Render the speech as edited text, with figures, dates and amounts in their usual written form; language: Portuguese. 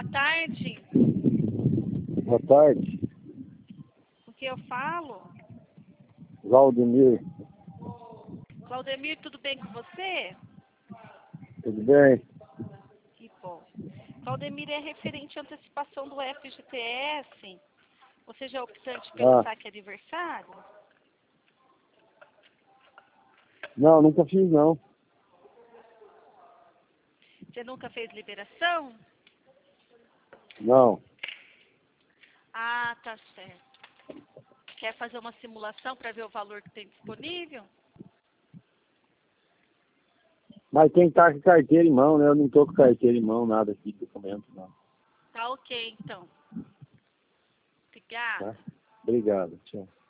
tarde. Boa tarde. O que eu falo? Valdemir. Claudemir, tudo bem com você? Tudo bem? Que bom. Claudemir, é referente à antecipação do FGTS. Você já é optante pelo saque aniversário? Não, nunca fiz não. Você nunca fez liberação? Não. Ah, tá certo. Quer fazer uma simulação para ver o valor que tem disponível? Mas tem que estar com carteira em mão, né? Eu não tô com carteira em mão, nada aqui, documento não. Tá ok, então. Obrigada. Tá? Obrigado, tchau.